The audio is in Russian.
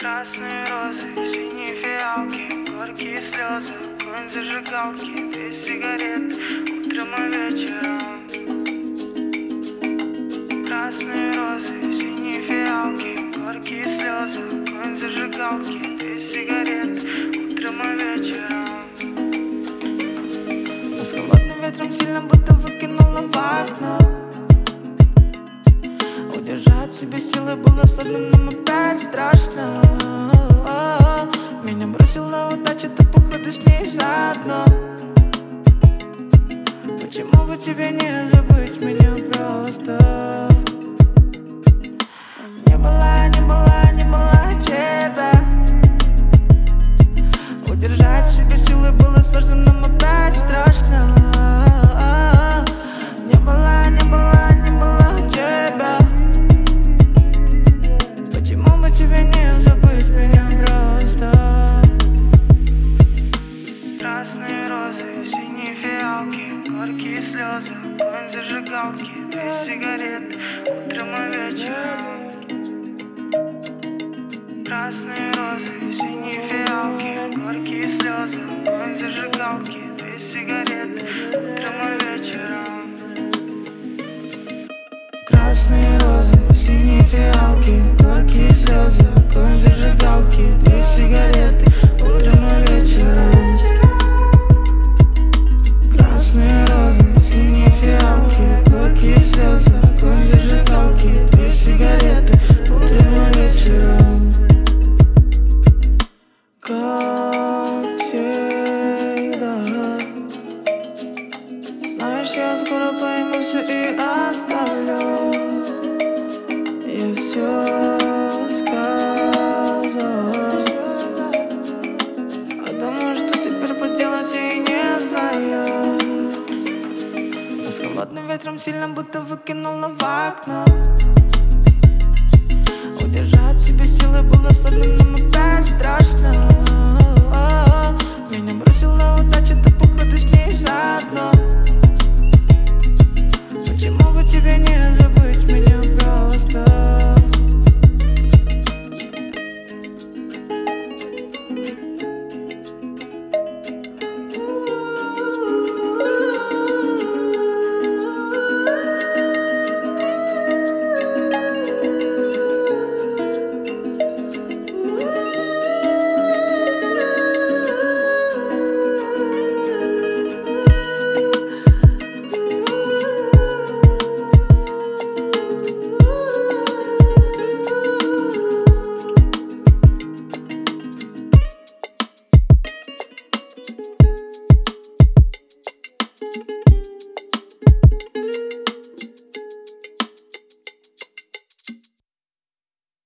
Красные розы, синие фиалки, горькие слезы, огонь зажигалки, две сигареты, утром и вечером. Красные розы, синие фиалки, горькие слезы, огонь зажигалки, две сигареты, утром и вечером. Нас холодным ветром сильно будто выкинуло в окно. Удержать себе силы было сложно, нам опять страшно. Меня бросила удача, ты походу с ней заодно. Почему бы тебе не забыть меня просто? Не было тебя. Удержать себе силы было сложно, нам опять страшно. Не было тебя. Почему бы тебе не забыть меня просто? Красные розы, синие фиалки, горькие слезы, огонь зажигалки, две сигареты, утром и вечером. Красные розы, синие фиалки, горькие слезы, огонь зажигалки, две сигареты, утром и вечером. Красные розы, синие фиалки, горькие слезы, огонь зажигалки, две сигареты, утром и вечером. Красные розы, синие фиалки, горькие слезы, огонь зажигалки, две сигареты, утром и вечером. Как всегда. Знаешь, я скоро пойму все и оставлю. Я все сказал. А думаю, что теперь поделать я и не знаю. Нас холодным ветром сильно будто выкинуло в окно. Удержать себе силы было сложно, нам опять страшно. Меня бросила удача, ты походу с ней заодно. Почему бы тебе не забыть меня просто?